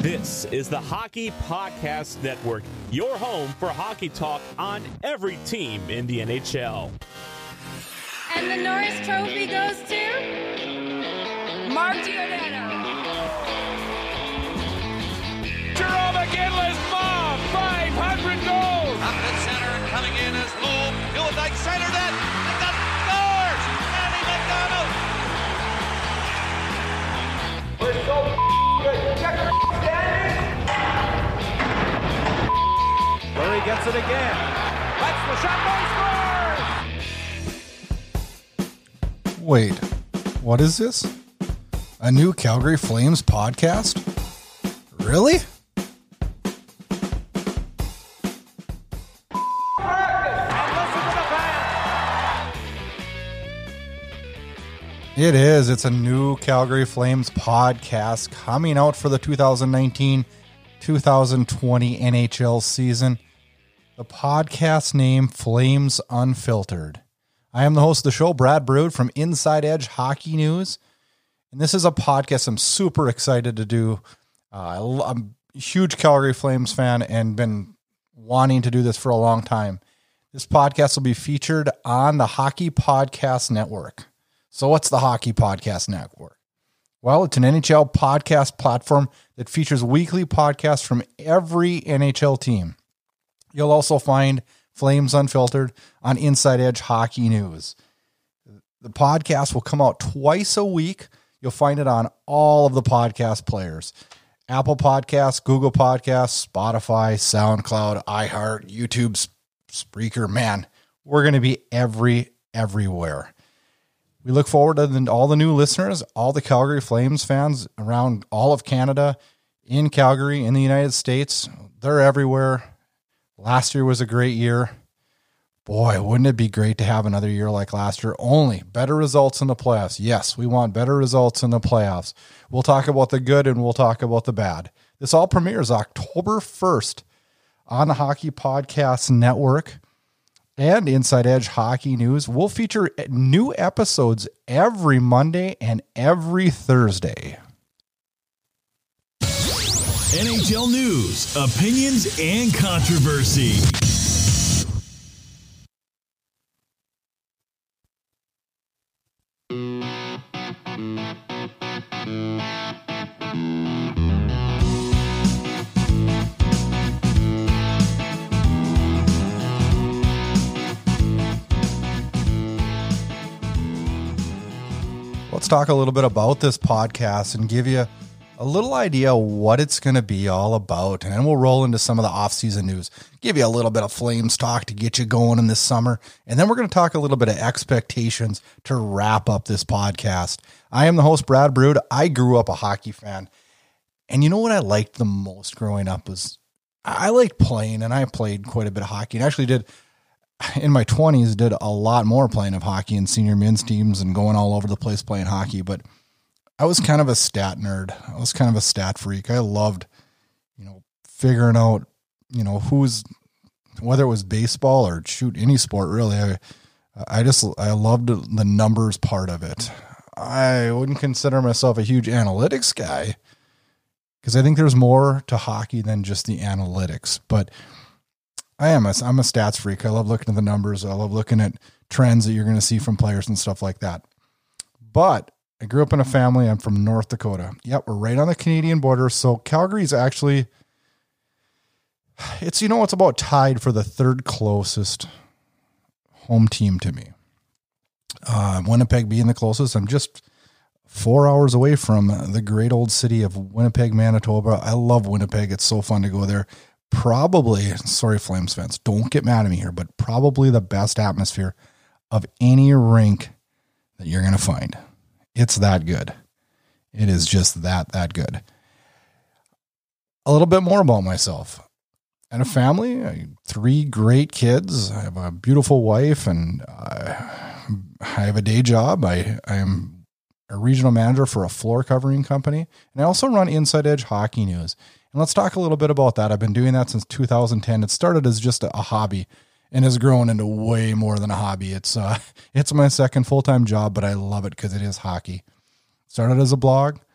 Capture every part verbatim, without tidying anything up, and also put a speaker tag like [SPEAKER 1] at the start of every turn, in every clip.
[SPEAKER 1] This is the Hockey Podcast Network, your home for hockey talk on every team in the N H L.
[SPEAKER 2] And the Norris Trophy goes to Mark Giordano.
[SPEAKER 3] Jerome McGinley's bomb, five hundred goals.
[SPEAKER 4] Up at center, coming in as Lou. Gillidyke center net. McDonald scores. Andy McDonald.
[SPEAKER 3] We're so good. Check the standing. Murray gets it again. That's the shot. Scores.
[SPEAKER 5] Wait, what is this? A new Calgary Flames podcast? Really? It is. It's a new Calgary Flames podcast coming out for the two thousand nineteen two thousand twenty N H L season. The podcast name Flames Unfiltered. I am the host of the show, Brad Brood from Inside Edge Hockey News. And this is a podcast I'm super excited to do. Uh, I'm a huge Calgary Flames fan and been wanting to do this for a long time. This podcast will be featured on the Hockey Podcast Network. So what's the Hockey Podcast Network? Well, it's an N H L podcast platform that features weekly podcasts from every N H L team. You'll also find Flames Unfiltered on Inside Edge Hockey News. The podcast will come out twice a week. You'll find it on all of the podcast players. Apple Podcasts, Google Podcasts, Spotify, SoundCloud, iHeart, YouTube, Spreaker. Man, we're going to be every, everywhere. We look forward to the, all the new listeners, all the Calgary Flames fans around all of Canada, in Calgary, in the United States. They're everywhere. Last year was a great year. Boy, wouldn't it be great to have another year like last year? Only better results in the playoffs. Yes, we want better results in the playoffs. We'll talk about the good and we'll talk about the bad. This all premieres October first on the Hockey Podcast Network and Inside Edge Hockey News. We'll feature new episodes every Monday and every Thursday.
[SPEAKER 6] N H L news, opinions, and controversy.
[SPEAKER 5] Let's talk a little bit about this podcast and give you a little idea what it's going to be all about. And then we'll roll into some of the off-season news, give you a little bit of Flames talk to get you going in this summer. And then we're going to talk a little bit of expectations to wrap up this podcast. I am the host, Brad Brood. I grew up a hockey fan. And you know what I liked the most growing up was I liked playing, and I played quite a bit of hockey and actually did in my twenties, did a lot more playing of hockey in senior men's teams and going all over the place playing hockey. But I was kind of a stat nerd. I was kind of a stat freak. I loved, you know, figuring out, you know, who's, whether it was baseball or shoot any sport really. I, I just, I loved the numbers part of it. I wouldn't consider myself a huge analytics guy because I think there's more to hockey than just the analytics, but I am a, I'm a stats freak. I love looking at the numbers. I love looking at trends that you're going to see from players and stuff like that. But I grew up in a family. I'm from North Dakota. Yep, we're right on the Canadian border. So Calgary is actually, it's, you know, it's about tied for the third closest home team to me. Uh, Winnipeg being the closest. I'm just four hours away from the great old city of Winnipeg, Manitoba. I love Winnipeg. It's so fun to go there. Probably, sorry, Flames fans, don't get mad at me here, but probably the best atmosphere of any rink that you're going to find. It's that good. It is just that, that good. A little bit more about myself. I have a family, I, three great kids. I have a beautiful wife, and uh, I have a day job. I, I am a regional manager for a floor covering company, and I also run Inside Edge Hockey News. And let's talk a little bit about that. I've been doing that since two thousand ten. It started as just a, a hobby and has grown into way more than a hobby. It's uh, it's my second full-time job, but I love it because it is hockey. Started as a blog.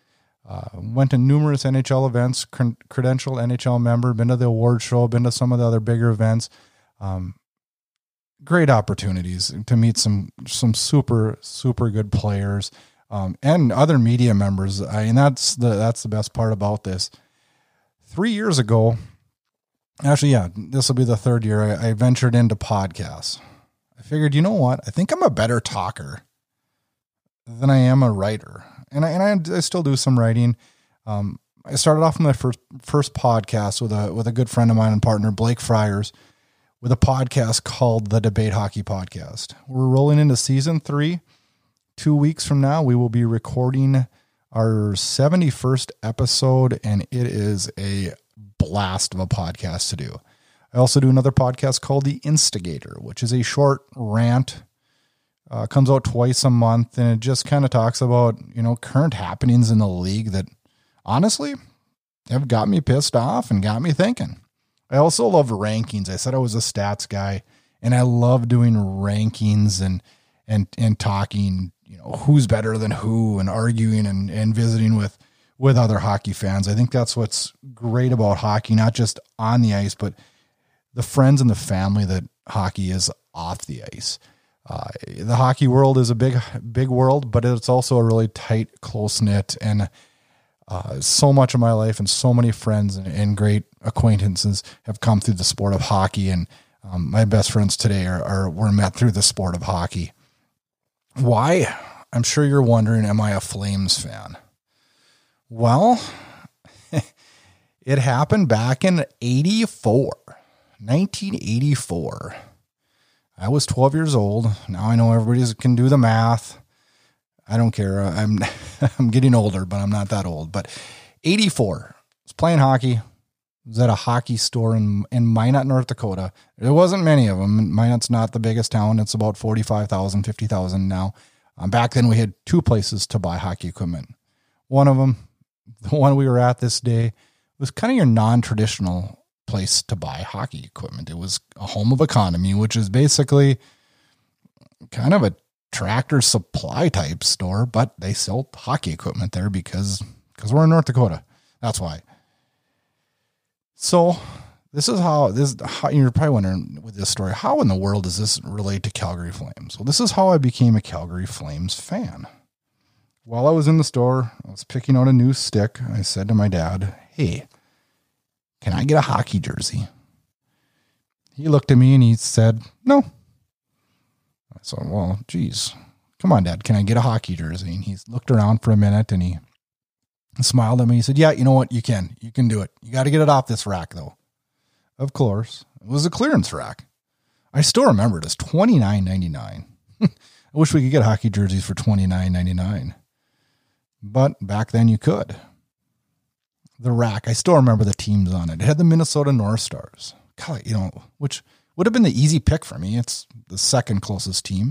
[SPEAKER 5] Uh, went to numerous N H L events, cr- credentialed N H L member, been to the award show, been to some of the other bigger events. Um, great opportunities to meet some some super, super good players um, and other media members. I mean, that's the that's the best part about this. Three years ago, actually, yeah, this will be the third year, I, I ventured into podcasts. I figured, you know what? I think I'm a better talker than I am a writer. And I, and I, I still do some writing. Um, I started off my first first podcast with a with a good friend of mine and partner, Blake Friars, with a podcast called the Debate Hockey Podcast. We're rolling into season three. Two weeks from now, we will be recording our seventy-first episode, and it is a blast of a podcast to do. I also do another podcast called The Instigator, which is a short rant. Uh, comes out twice a month, and it just kind of talks about, you know, current happenings in the league that honestly have got me pissed off and got me thinking. I also love rankings. I said I was a stats guy, and I love doing rankings and and and talking, you know, who's better than who, and arguing and, and visiting with with other hockey fans. I think that's what's great about hockey, not just on the ice, but the friends and the family that hockey is off the ice. Uh, the hockey world is a big, big world, but it's also a really tight, close knit, and uh, so much of my life and so many friends and, and great acquaintances have come through the sport of hockey. And um, my best friends today are, are were met through the sport of hockey. Why? I'm sure you're wondering, am I a Flames fan? Well, it happened back in eighty-four, nineteen eighty-four. I was twelve years old. Now I know everybody can do the math. I don't care. I'm I'm getting older, but I'm not that old. But eighty-four, I was playing hockey. I was at a hockey store in, in Minot, North Dakota. There wasn't many of them. Minot's not the biggest town. It's about forty-five thousand, fifty thousand now. Um, back then we had two places to buy hockey equipment. One of them, the one we were at this day, was kind of your non-traditional place to buy hockey equipment. It was a Home of Economy, which is basically kind of a Tractor Supply type store, but they sell hockey equipment there because because we're in North Dakota. That's why. So this is how this how, you're probably wondering with this story, how in the world does this relate to Calgary Flames? Well, this is how I became a Calgary Flames fan. While I was in the store, I was picking out a new stick. I said to my dad, "Hey, can I get a hockey jersey?" He looked at me and he said, "No." I said, "Well, geez, come on, Dad, can I get a hockey jersey?" And he looked around for a minute and he smiled at me. He said, "Yeah, you know what? You can. You can do it. You got to get it off this rack, though." Of course, it was a clearance rack. I still remember it as twenty-nine ninety-nine. I wish we could get hockey jerseys for twenty-nine ninety-nine. But back then you could. The rack, I still remember the teams on it. It had the Minnesota North Stars, God, you know, which would have been the easy pick for me. It's the second closest team.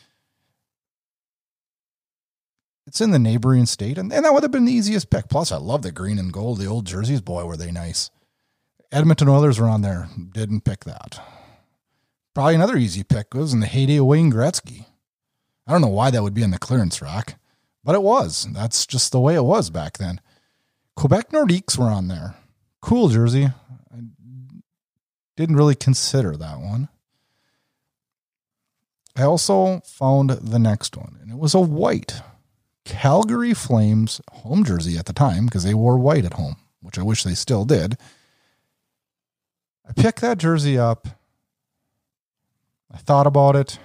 [SPEAKER 5] It's in the neighboring state, and, and that would have been the easiest pick. Plus, I love the green and gold. The old jerseys, boy, were they nice. Edmonton Oilers were on there. Didn't pick that. Probably another easy pick was in the heyday of Wayne Gretzky. I don't know why that would be in the clearance rack, but it was. That's just the way it was back then. Quebec Nordiques were on there. Cool jersey. I didn't really consider that one. I also found the next one, and it was a white Calgary Flames home jersey at the time because they wore white at home, which I wish they still did. I picked that jersey up. I thought about it.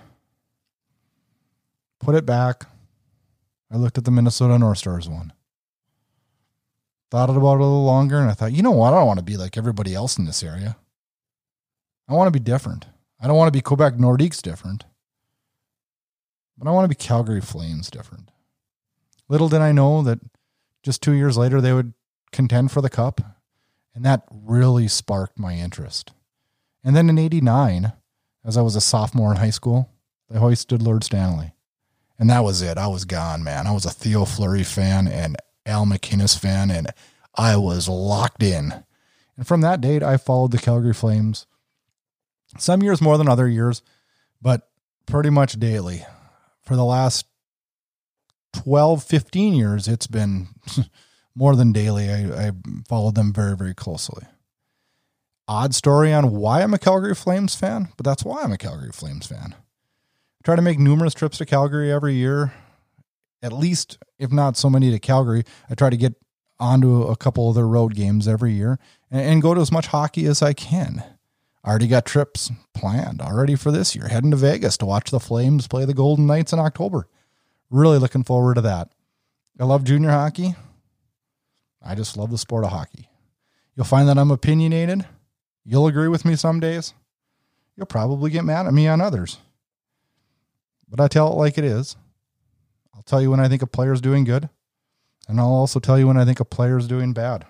[SPEAKER 5] Put it back. I looked at the Minnesota North Stars one. Thought about it a little longer, and I thought, you know what? I don't want to be like everybody else in this area. I want to be different. I don't want to be Quebec Nordiques different. But I want to be Calgary Flames different. Little did I know that just two years later they would contend for the cup, and that really sparked my interest. And then in eighty-nine, as I was a sophomore in high school, they hoisted Lord Stanley. And that was it. I was gone, man. I was a Theo Fleury fan and Al McInnes fan, and I was locked in. And from that date, I followed the Calgary Flames. Some years more than other years, but pretty much daily. For the last twelve, fifteen years, it's been more than daily. I, I followed them very, very closely. Odd story on why I'm a Calgary Flames fan, but that's why I'm a Calgary Flames fan. I try to make numerous trips to Calgary every year, at least, if not so many to Calgary. I try to get onto a couple of their road games every year and, and go to as much hockey as I can. I already got trips planned already for this year, heading to Vegas to watch the Flames play the Golden Knights in October. Really looking forward to that. I love junior hockey. I just love the sport of hockey. You'll find that I'm opinionated. You'll agree with me some days. You'll probably get mad at me on others. But I tell it like it is. I'll tell you when I think a player's doing good, and I'll also tell you when I think a player's doing bad.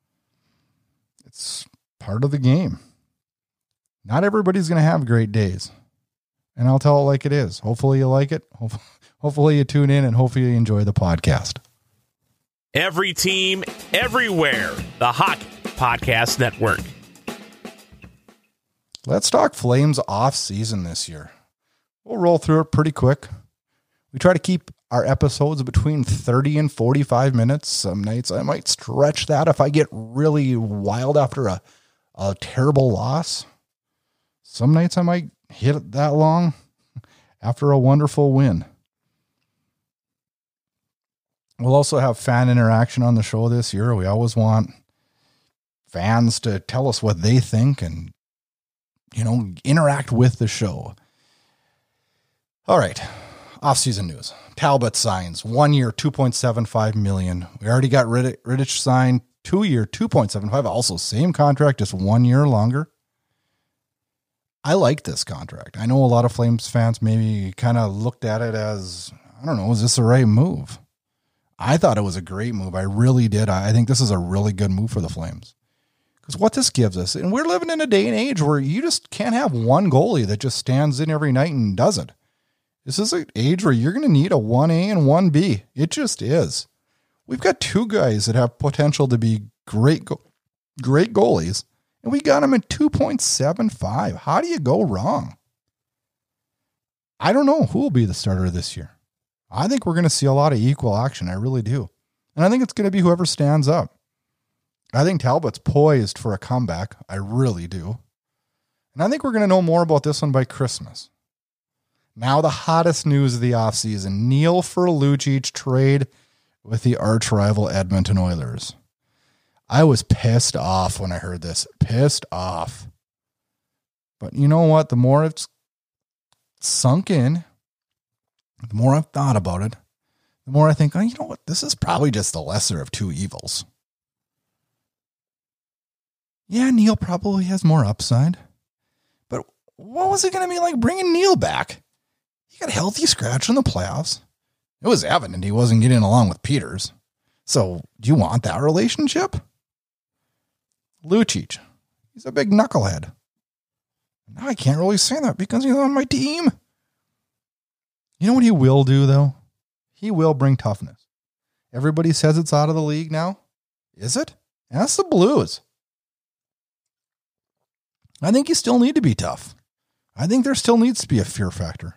[SPEAKER 5] It's part of the game. Not everybody's going to have great days, and I'll tell it like it is. Hopefully you like it. Hopefully you tune in, and hopefully you enjoy the podcast.
[SPEAKER 1] Every team, everywhere. The Hockey Podcast Network.
[SPEAKER 5] Let's talk Flames off season this year. We'll roll through it pretty quick. We try to keep our episodes between thirty and forty-five minutes. Some nights I might stretch that if I get really wild after a, a terrible loss. Some nights I might hit it that long after a wonderful win. We'll also have fan interaction on the show this year. We always want fans to tell us what they think and, you know, interact with the show. All right. Off-season news. Talbot signs one year, two point seven five million dollars. We already got Rittich signed two year, two point seven five. Also same contract, just one year longer. I like this contract. I know a lot of Flames fans maybe kind of looked at it as, I don't know, is this the right move? I thought it was a great move. I really did. I think this is a really good move for the Flames. Because what this gives us, and we're living in a day and age where you just can't have one goalie that just stands in every night and does it. This is an age where you're going to need a one A and one B. It just is. We've got two guys that have potential to be great, go- great goalies, and we got them at two point seven five. How do you go wrong? I don't know who will be the starter this year. I think we're going to see a lot of equal action. I really do. And I think it's going to be whoever stands up. I think Talbot's poised for a comeback. I really do. And I think we're going to know more about this one by Christmas. Now the hottest news of the offseason. Neil for Lucic trade with the arch rival Edmonton Oilers. I was pissed off when I heard this. Pissed off. But you know what? The more it's sunk in, the more I've thought about it, the more I think, oh, you know what? This is probably just the lesser of two evils. Yeah, Neil probably has more upside. But what was it going to be like bringing Neil back? He got a healthy scratch in the playoffs. It was evident he wasn't getting along with Peters. So, do you want that relationship? Lucic, he's a big knucklehead. Now I can't really say that because he's on my team. You know what he will do, though? He will bring toughness. Everybody says it's out of the league now. Is it? That's the Blues. I think you still need to be tough. I think there still needs to be a fear factor.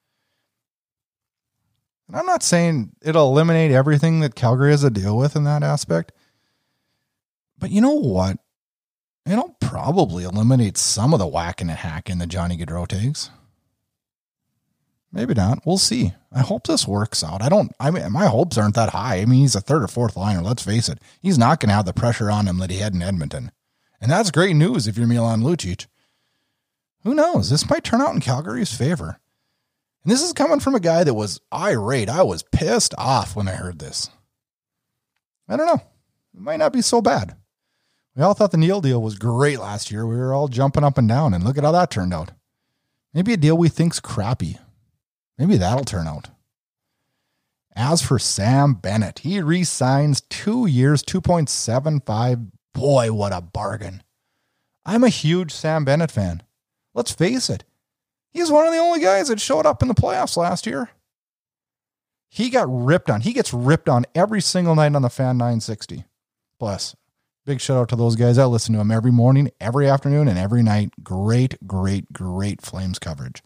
[SPEAKER 5] And I'm not saying it'll eliminate everything that Calgary has to deal with in that aspect. But you know what? It'll probably eliminate some of the whacking and hacking that Johnny Gaudreau takes. Maybe not. We'll see. I hope this works out. I don't, I mean, my hopes aren't that high. I mean, he's a third or fourth liner. Let's face it. He's not going to have the pressure on him that he had in Edmonton. And that's great news if you're Milan Lucic. Who knows? This might turn out in Calgary's favor. And this is coming from a guy that was irate. I was pissed off when I heard this. I don't know. It might not be so bad. We all thought the Neil deal was great last year. We were all jumping up and down, and look at how that turned out. Maybe a deal we think's crappy. Maybe that'll turn out. As for Sam Bennett, he re-signs two years, two point seven five. Boy, what a bargain. I'm a huge Sam Bennett fan. Let's face it. He's one of the only guys that showed up in the playoffs last year. He got ripped on. He gets ripped on every single night on the Fan nine sixty. Plus, big shout out to those guys. I listen to him every morning, every afternoon, and every night. Great, great, great Flames coverage.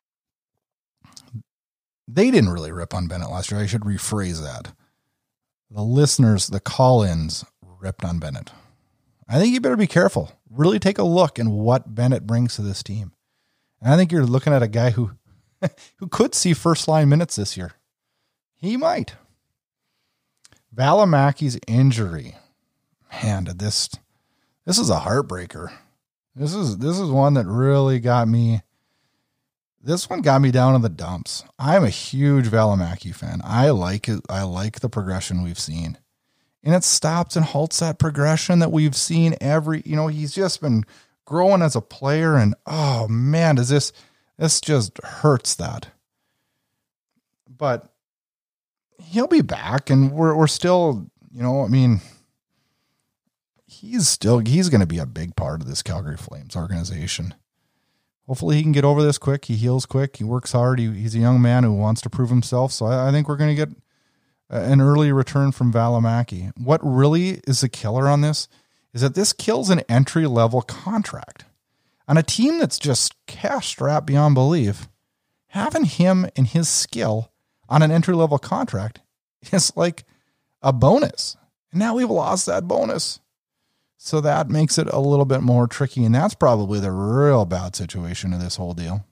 [SPEAKER 5] They didn't really rip on Bennett last year. I should rephrase that. the listeners, the call-ins ripped on Bennett. I think you better be careful. Really take a look at what Bennett brings to this team. And I think you're looking at a guy who, who could see first-line minutes this year. He might. Valimaki's injury. Man, did this this is a heartbreaker. This is this is one that really got me. This one got me down in the dumps. I'm a huge Valimaki fan. I like it. I like the progression we've seen. And it stops and halts that progression that we've seen every, you know, he's just been growing as a player, and oh man, does this this just hurts that. But he'll be back, and we're we're still, you know, I mean, he's still he's going to be a big part of this Calgary Flames organization. Hopefully he can get over this quick. He heals quick. He works hard. He, he's a young man who wants to prove himself. So I, I think we're going to get an early return from Valimaki. What really is the killer on this is that this kills an entry level contract on a team that's just cash strapped beyond belief. Having him and his skill on an entry level contract is like a bonus. And now we've lost that bonus. So that makes it a little bit more tricky, and that's probably the real bad situation of this whole deal.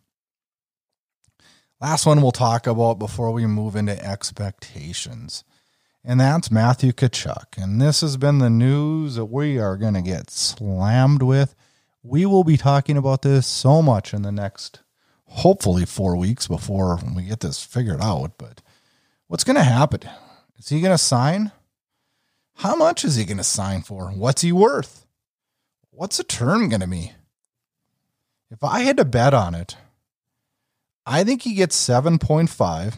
[SPEAKER 5] Last one we'll talk about before we move into expectations, and that's Matthew Tkachuk. And this has been the news that we are going to get slammed with. We will be talking about this so much in the next, hopefully, four weeks before we get this figured out. But what's going to happen? Is he going to sign? How much is he going to sign for? What's he worth? What's the term going to be? If I had to bet on it, I think he gets seven point five.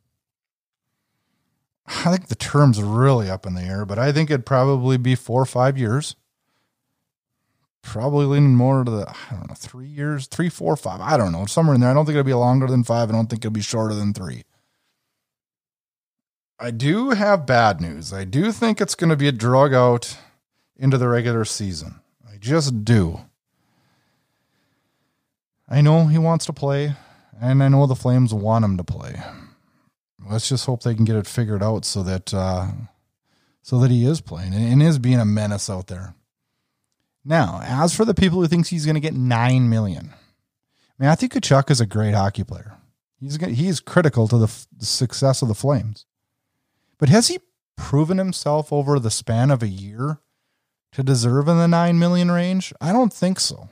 [SPEAKER 5] I think the term's really up in the air, but I think it'd probably be four or five years. Probably leaning more to the, I don't know, three years, three, four, five. I don't know, somewhere in there. I don't think it'll be longer than five. I don't think it'll be shorter than three. I do have bad news. I do think it's going to be drug out into the regular season. I just do. I know he wants to play, and I know the Flames want him to play. Let's just hope they can get it figured out so that uh, so that he is playing and is being a menace out there. Now, as for the people who think he's going to get nine million dollars, Matthew Tkachuk is a great hockey player. He's he's critical to the, the success of the Flames. But has he proven himself over the span of a year to deserve in the nine million range? I don't think so.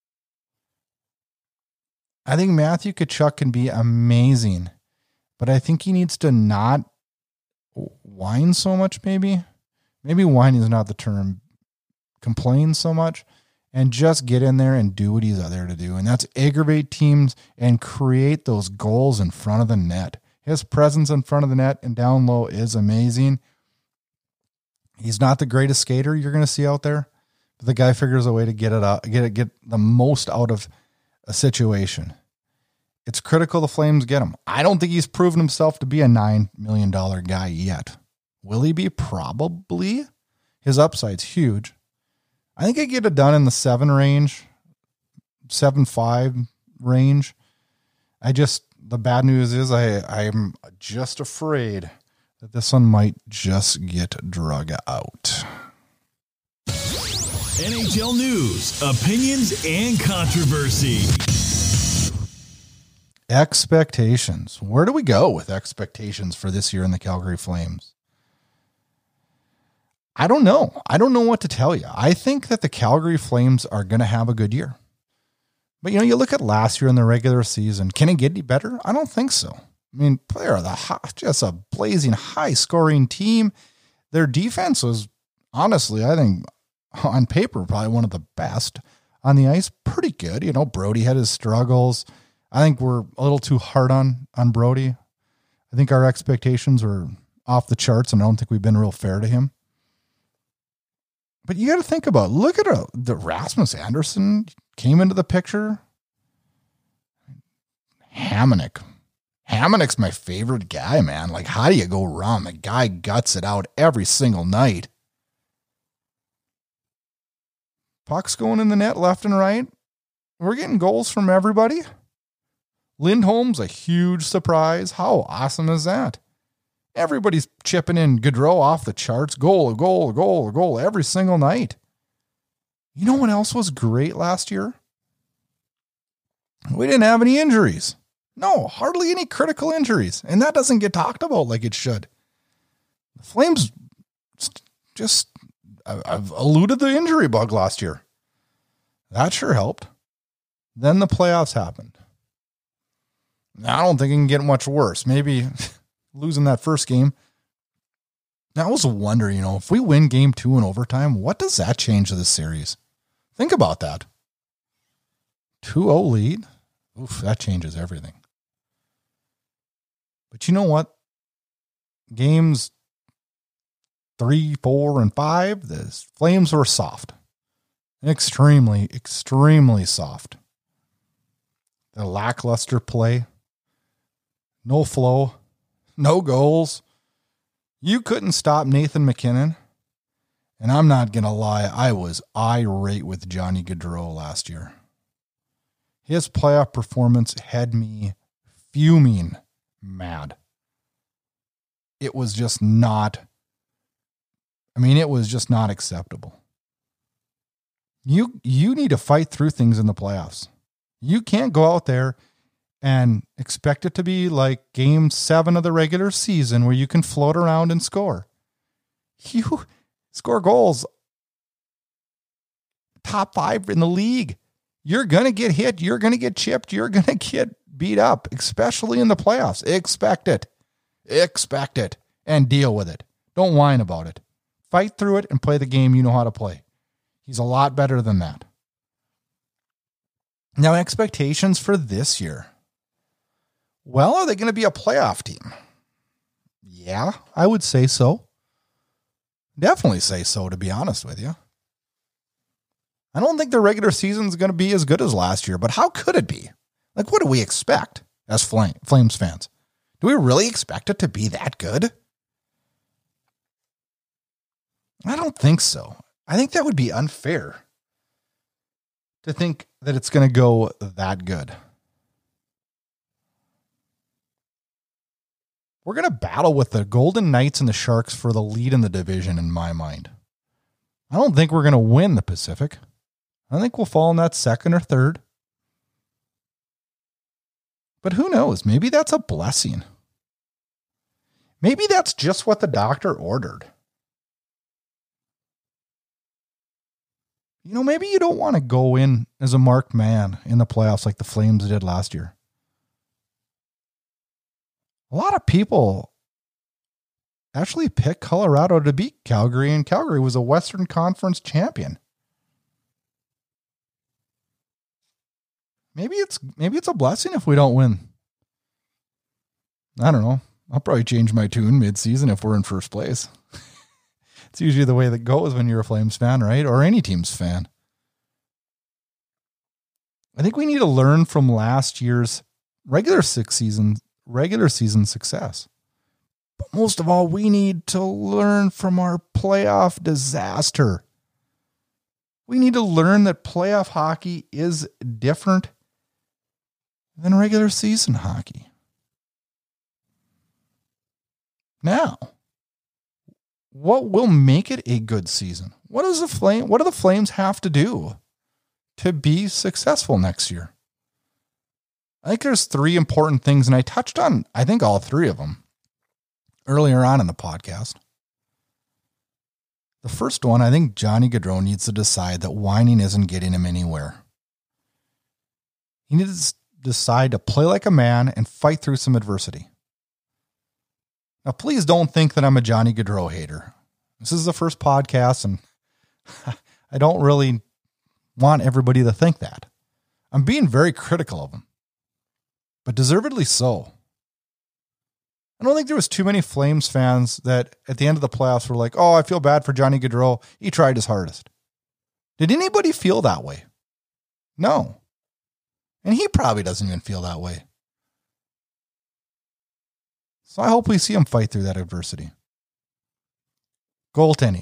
[SPEAKER 5] I think Matthew Tkachuk can be amazing, but I think he needs to not whine so much, maybe. Maybe whine is not the term. Complain so much, and just get in there and do what he's out there to do. And that's aggravate teams and create those goals in front of the net. His presence in front of the net and down low is amazing. He's not the greatest skater you're going to see out there, but the guy figures a way to get it out, get it, get the most out of a situation. It's critical the Flames get him. I don't think he's proven himself to be a nine million dollars guy yet. Will he be? Probably. His upside's huge. I think I get it done in the seven range, seven, five range. I just, the bad news is I, I'm just afraid that this one might just get drug out.
[SPEAKER 6] N H L news, opinions, and controversy.
[SPEAKER 5] Expectations. Where do we go with expectations for this year in the Calgary Flames? I don't know. I don't know what to tell you. I think that the Calgary Flames are going to have a good year. But, you know, you look at last year in the regular season. Can it get any better? I don't think so. I mean, they're the hot, just a blazing high-scoring team. Their defense was, honestly, I think, on paper, probably one of the best. On the ice, pretty good. You know, Brody had his struggles. I think we're a little too hard on, on Brody. I think our expectations were off the charts, and I don't think we've been real fair to him. But you got to think about, look at a, the Rasmus Anderson came into the picture. Hamonic. Hamonic's my favorite guy, man. Like, how do you go wrong? The guy guts it out every single night. Pucks going in the net left and right. We're getting goals from everybody. Lindholm's a huge surprise. How awesome is that? Everybody's chipping in Gaudreau off the charts. Goal, goal, goal, goal every single night. You know what else was great last year? We didn't have any injuries. No, hardly any critical injuries. And that doesn't get talked about like it should. The Flames just, I've eluded the injury bug last year. That sure helped. Then the playoffs happened. I don't think it can get much worse. Maybe losing that first game. I was wondering, you know, if we win game two in overtime, what does that change to this series? Think about that. two oh lead. Oof, that changes everything. But you know what? Games three, four, and five, the Flames were soft. Extremely, extremely soft. The lackluster play. No flow. No goals. You couldn't stop Nathan MacKinnon. And I'm not going to lie, I was irate with Johnny Gaudreau last year. His playoff performance had me fuming mad. It was just not, I mean, it was just not acceptable. You, you need to fight through things in the playoffs. You can't go out there and expect it to be like game seven of the regular season where you can float around and score. You score goals. Top five in the league. You're going to get hit. You're going to get chipped. You're going to get beat up, especially in the playoffs. Expect it. Expect it and deal with it. Don't whine about it. Fight through it and play the game you know how to play. He's a lot better than that. Now, expectations for this year. Well, are they going to be a playoff team? Yeah, I would say so. Definitely say so, to be honest with you. I don't think the regular season is going to be as good as last year, but how could it be? Like, what do we expect as Flames fans? Do we really expect it to be that good? I don't think so. I think that would be unfair to think that it's going to go that good. We're going to battle with the Golden Knights and the Sharks for the lead in the division, in my mind. I don't think we're going to win the Pacific. I think we'll fall in that second or third. But who knows? Maybe that's a blessing. Maybe that's just what the doctor ordered. You know, maybe you don't want to go in as a marked man in the playoffs like the Flames did last year. A lot of people actually picked Colorado to beat Calgary, and Calgary was a Western Conference champion. Maybe it's maybe it's a blessing if we don't win. I don't know. I'll probably change my tune mid-season if we're in first place. It's usually the way that goes when you're a Flames fan, right? Or any team's fan. I think we need to learn from last year's regular six season, regular season success. But most of all, we need to learn from our playoff disaster. We need to learn that playoff hockey is different than regular season hockey. Now, what will make it a good season? What does the Flame, what do the Flames have to do to be successful next year? I think there's three important things, and I touched on, I think, all three of them earlier on in the podcast. The first one, I think Johnny Gaudreau needs to decide that whining isn't getting him anywhere. He needs to decide to play like a man and fight through some adversity. Now, please don't think that I'm a Johnny Gaudreau hater. This is the first podcast, and I don't really want everybody to think that. I'm being very critical of him, but deservedly so. I don't think there was too many Flames fans that at the end of the playoffs were like, oh, I feel bad for Johnny Gaudreau. He tried his hardest. Did anybody feel that way? No. And he probably doesn't even feel that way. So I hope we see him fight through that adversity. Goaltending.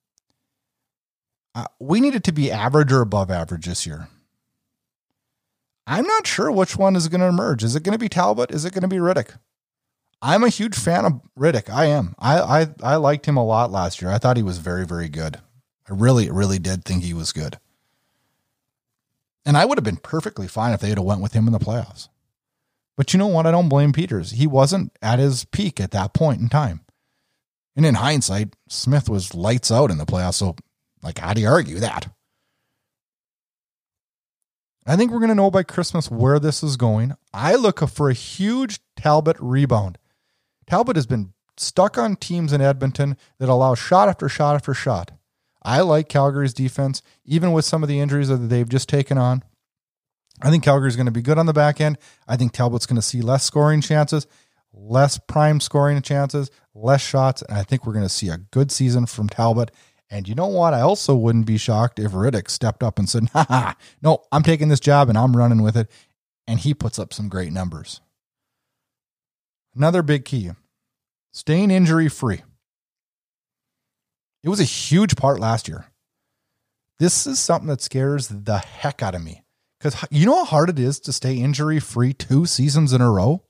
[SPEAKER 5] Uh, we need it to be average or above average this year. I'm not sure which one is going to emerge. Is it going to be Talbot? Is it going to be Riddick? I'm a huge fan of Riddick. I am. I, I, I liked him a lot last year. I thought he was very, very good. I really, really did think he was good. And I would have been perfectly fine if they had went with him in the playoffs. But you know what? I don't blame Peters. He wasn't at his peak at that point in time. And in hindsight, Smith was lights out in the playoffs. So, like, how do you argue that? I think we're going to know by Christmas where this is going. I look for a huge Talbot rebound. Talbot has been stuck on teams in Edmonton that allow shot after shot after shot. I like Calgary's defense, even with some of the injuries that they've just taken on. I think Calgary's going to be good on the back end. I think Talbot's going to see less scoring chances, less prime scoring chances, less shots, and I think we're going to see a good season from Talbot. And you know what? I also wouldn't be shocked if Riddick stepped up and said, ha ha, no, I'm taking this job and I'm running with it. And he puts up some great numbers. Another big key, staying injury free. It was a huge part last year. This is something that scares the heck out of me. Because you know how hard it is to stay injury free two seasons in a row?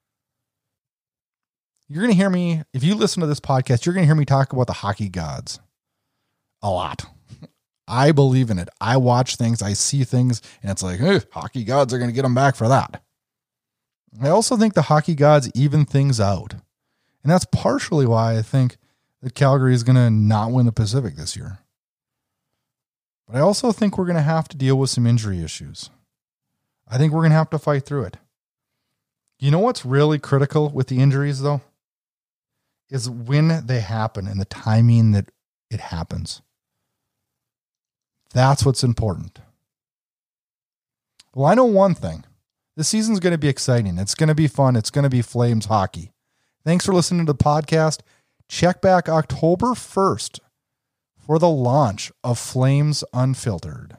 [SPEAKER 5] You're going to hear me, if you listen to this podcast, you're going to hear me talk about the hockey gods a lot. I believe in it. I watch things, I see things, and it's like, hey, hockey gods are going to get them back for that. I also think the hockey gods even things out. And that's partially why I think that Calgary is going to not win the Pacific this year. But I also think we're going to have to deal with some injury issues. I think we're going to have to fight through it. You know what's really critical with the injuries, though? Is when they happen and the timing that it happens. That's what's important. Well, I know one thing. This season's going to be exciting. It's going to be fun. It's going to be Flames hockey. Thanks for listening to the podcast. Check back October first for the launch of Flames Unfiltered.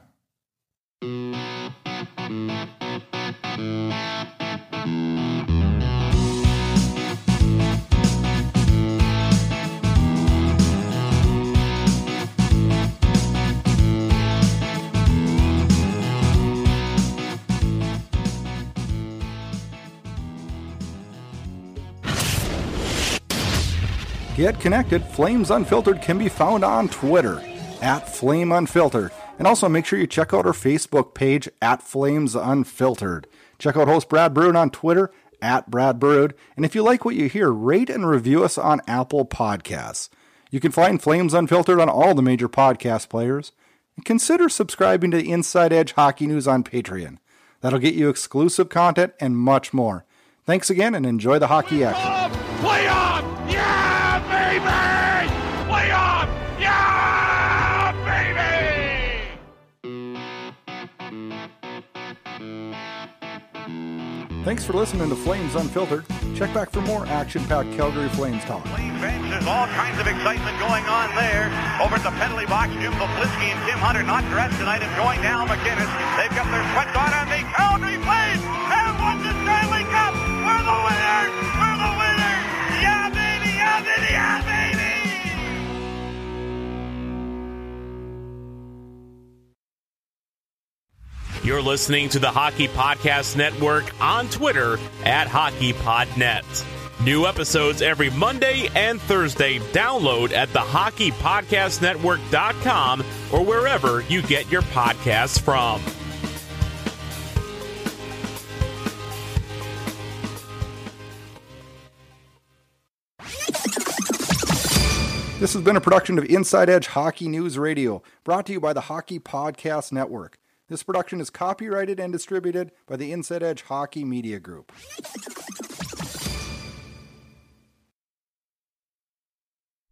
[SPEAKER 5] Get connected. Flames Unfiltered can be found on Twitter at Flame Unfiltered. And also make sure you check out our Facebook page at Flames Unfiltered. Check out host Brad Brood on Twitter at Brad Brood. And if you like what you hear, rate and review us on Apple Podcasts. You can find Flames Unfiltered on all the major podcast players. And consider subscribing to Inside Edge Hockey News on Patreon. That'll get you exclusive content and much more. Thanks again and enjoy the hockey action.
[SPEAKER 4] Play on! Yeah, baby! Play on! Yeah, baby!
[SPEAKER 5] Thanks for listening to Flames Unfiltered. Check back for more action-packed Calgary Flames talk.
[SPEAKER 7] Flames bench, there's all kinds of excitement going on there. Over at the penalty box, Jim Poplitsky and Tim Hunter not dressed tonight and going down McInnes. They've got their sweats on and the Calgary Flames have won the Stanley Cup. We're the winners! We're the winners! Yeah, baby! Yeah, baby! Yeah, baby!
[SPEAKER 1] You're listening to the Hockey Podcast Network on Twitter at HockeyPodNet. New episodes every Monday and Thursday. Download at the hockey podcast network dot com or wherever you get your podcasts from.
[SPEAKER 5] This has been a production of Inside Edge Hockey News Radio, brought to you by the Hockey Podcast Network. This production is copyrighted and distributed by the Inside Edge Hockey Media Group.